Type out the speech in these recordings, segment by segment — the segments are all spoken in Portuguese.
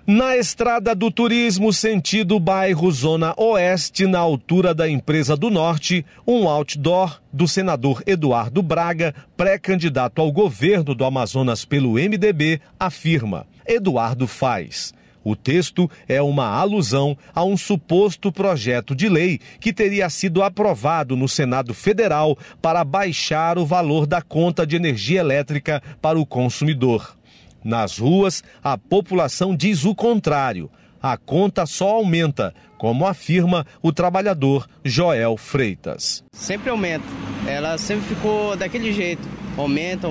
Na Estrada do Turismo, sentido bairro Zona Oeste, na altura da Empresa do Norte, um outdoor do senador Eduardo Braga, pré-candidato ao governo do Amazonas pelo MDB, afirma: Eduardo faz. O texto é uma alusão a um suposto projeto de lei que teria sido aprovado no Senado Federal para baixar o valor da conta de energia elétrica para o consumidor. Nas ruas, a população diz o contrário. A conta só aumenta, como afirma o trabalhador Joel Freitas. Sempre aumenta. Ela sempre ficou daquele jeito. Aumenta.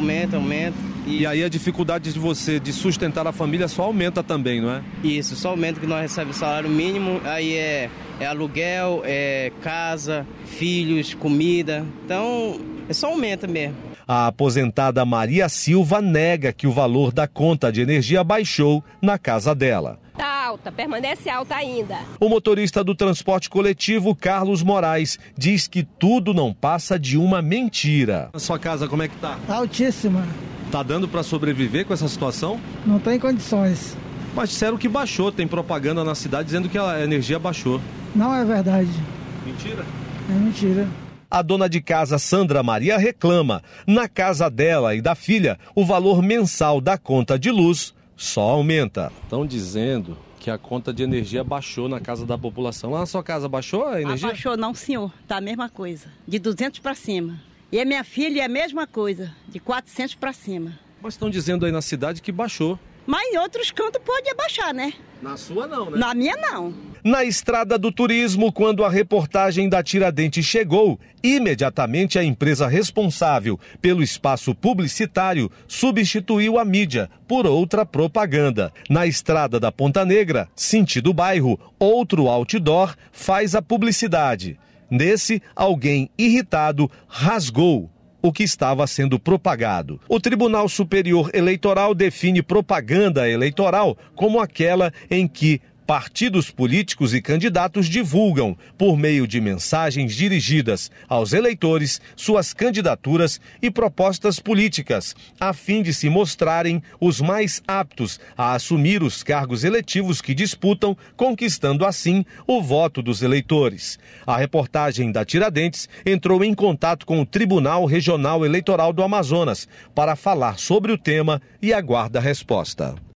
E aí a dificuldade de você de sustentar a família só aumenta também, não é? Isso, só aumenta que nós recebemos salário mínimo, aí é aluguel, é casa, filhos, comida. Então, só aumenta mesmo. A aposentada Maria Silva nega que o valor da conta de energia baixou na casa dela. Está alta, permanece alta ainda. O motorista do transporte coletivo, Carlos Moraes, diz que tudo não passa de uma mentira. A sua casa como é que tá? Altíssima. Tá dando para sobreviver com essa situação? Não tem condições. Mas disseram que baixou, tem propaganda na cidade dizendo que a energia baixou. Não é verdade. Mentira? É mentira. A dona de casa, Sandra Maria, reclama. Na casa dela e da filha, o valor mensal da conta de luz só aumenta. Estão dizendo que a conta de energia baixou na casa da população. Lá na sua casa baixou a energia? Baixou não, senhor. Tá a mesma coisa. De 200 para cima. E a minha filha é a mesma coisa. De 400 para cima. Mas estão dizendo aí na cidade que baixou. Mas em outros cantos pode abaixar, né? Na sua não, né? Na minha não. Na Estrada do Turismo, quando a reportagem da Tiradentes chegou, imediatamente a empresa responsável pelo espaço publicitário substituiu a mídia por outra propaganda. Na Estrada da Ponta Negra, sentido bairro, outro outdoor faz a publicidade. Nesse, alguém irritado rasgou o que estava sendo propagado. O Tribunal Superior Eleitoral define propaganda eleitoral como aquela em que partidos políticos e candidatos divulgam, por meio de mensagens dirigidas aos eleitores, suas candidaturas e propostas políticas, a fim de se mostrarem os mais aptos a assumir os cargos eletivos que disputam, conquistando assim o voto dos eleitores. A reportagem da Tiradentes entrou em contato com o Tribunal Regional Eleitoral do Amazonas para falar sobre o tema e aguarda a resposta.